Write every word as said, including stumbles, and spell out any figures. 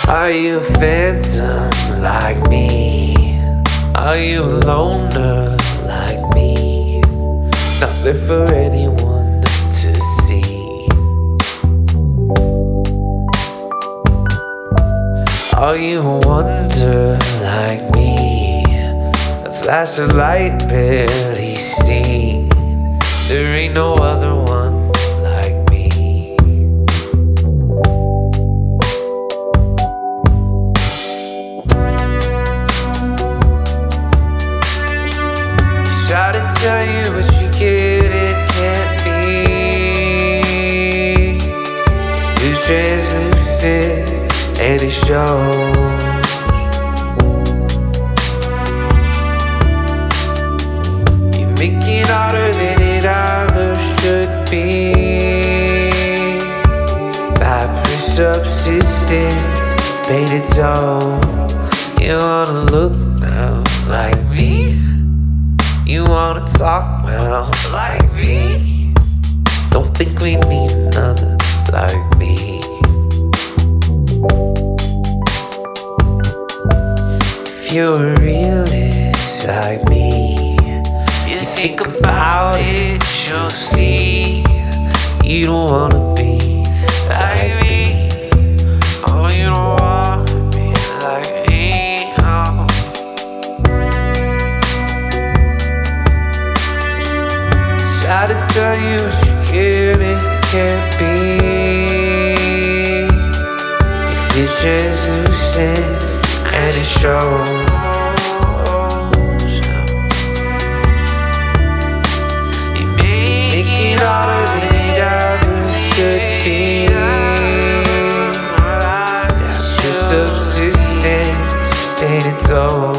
Are you a phantom like me? Are you a loner like me? Not there for anyone to see. Are you a wonder like me? A flash of light barely seen. There ain't no other one like me. Try to tell you what you get, it can't be. If it's translucent and it shows. You make it harder than it ever should be. Vibrant subsistence made it so. You wanna look now like me? You wanna talk now like me? Don't think we need another like me. If you're a realist like me, you think about it, you'll see. You don't wanna be like me. Oh, you don't wanna be like me. Oh. Try to tell you what you can and can't be. If it's translucent and it shows. You make it harder than it ever should be. That's your subsistence, ain't it so?